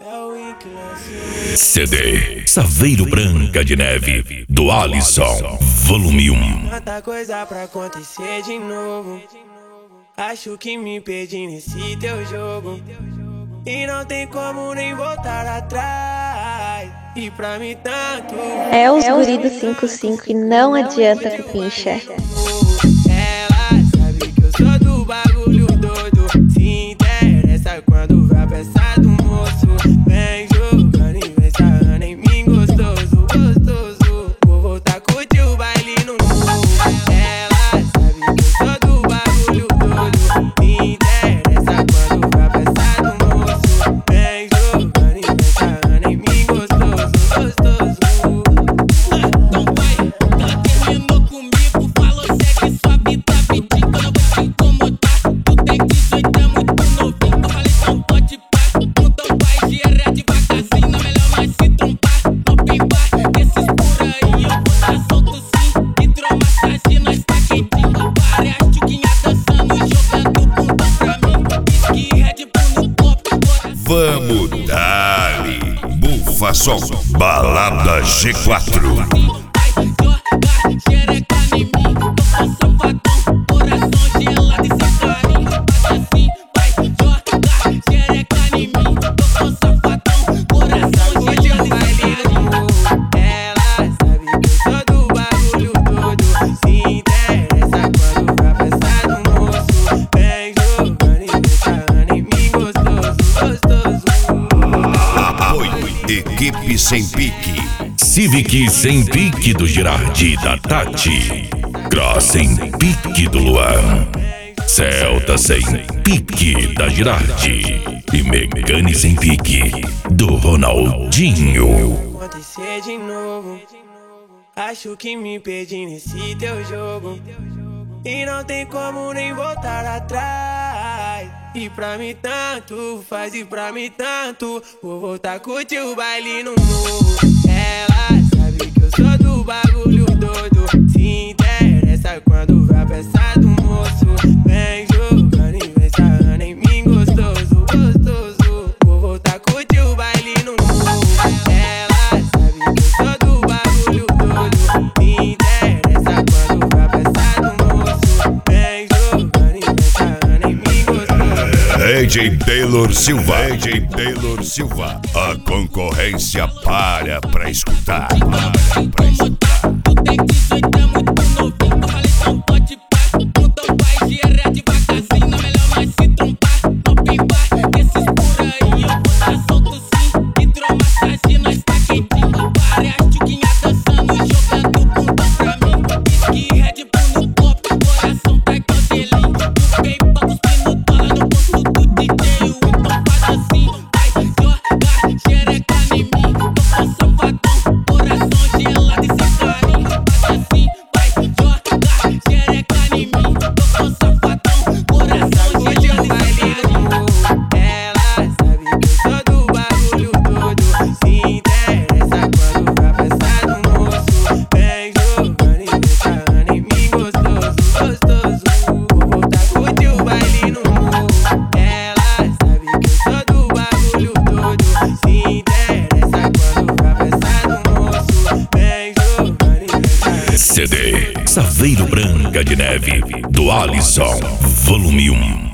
CD Saveiro Branca de Neve, do Alisson, volume 1. Tanta coisa pra acontecer de novo. Acho que me perdi nesse teu jogo, e não tem como nem voltar atrás. E pra mim tanto é os guri do 55 e não adianta cupincha. Ela sabe que eu sou do bagulho doido, se interessa quando vai pensar do moço. Vem jogando e vem sarrando em mim gostoso, gostoso. Vou voltar a curtir o baile no novo. Ela sabe que eu sou do bagulho doido, se interessa quando vai pensar do moço. Vem jogando e vem sarrando em mim gostoso, gostoso. Então vai, ela terminou comigo, falou se é que sua vida pedindo, eu vou te incomodar. Tu tem 18, é muito novinho, eu falei então pode pá. Então vai, gira devagarzinho, melhor nós se trombar. Open bar, desses por aí, eu vou tá solto sim. Hidromassagem, nós tá quentinho. Várias tchuquinhas dançando, jogando bundão pra mim. Whisky, Red Bull no copo, coração. Vamos dali, bufa som, balada G4. Equipe Sem Pique, Civic Sem Pique do Girardi da Tati, Cross Sem Pique do Luan, Celta Sem Pique da Girardi e Megane Sem Pique do Ronaldinho. Acontecer de novo, acho que me perdi nesse teu jogo, e não tem como nem voltar atrás. E pra mim tanto faz, e pra mim tanto, vou voltar a curtir o baile no morro. Ela sabe que eu sou do bagulho doido, se interessa quando vai pensar do moço. Vem jogando e vem sarrando em mim gostoso, gostoso. Vou voltar a curtir o baile no morro. Ela sabe que eu sou do bagulho doido, se interessa quando vai pensar do moço. Vem jogando e vem sarrando em mim gostoso. AJ Taylor Silva, AJ Taylor Silva, a concorrência para pra escutar. Tu tem 18, é muito novinho, eu falei então pode pá. Então vai, gira devagarzinho, melhor nós se trombar. Open bar, desses por aí, eu vou tá solto sim. Hidromassagem, nós tá quentinho. Várias tchuquinhas dançando, jogando bundão pra mim. Whisky, Red Bull no copo, coração tá igual gelinho. Tu vem pra cuspir no dólar no bolso do DJ, então faz assim. Vai jogar xereca em mim, eu sou safadão, coração gelado e sem carinho. Faz assim, vai jogar xereca em mim, eu sou safadão, coração gelado e sem carinho. Ela sabe que eu sou do bagulho doido, se interessa quando vai pensar do moço. Vem jogando e vem sarrando em mim gostoso, gostoso. Vou voltar a curtir o baile no morro. Ela sabe que eu sou do bagulho doido, se interessa quando vai pensar do moço. Vem jogando e vem sarrando. CD Saveiro Branca de Neve, do Alisson, volume 1.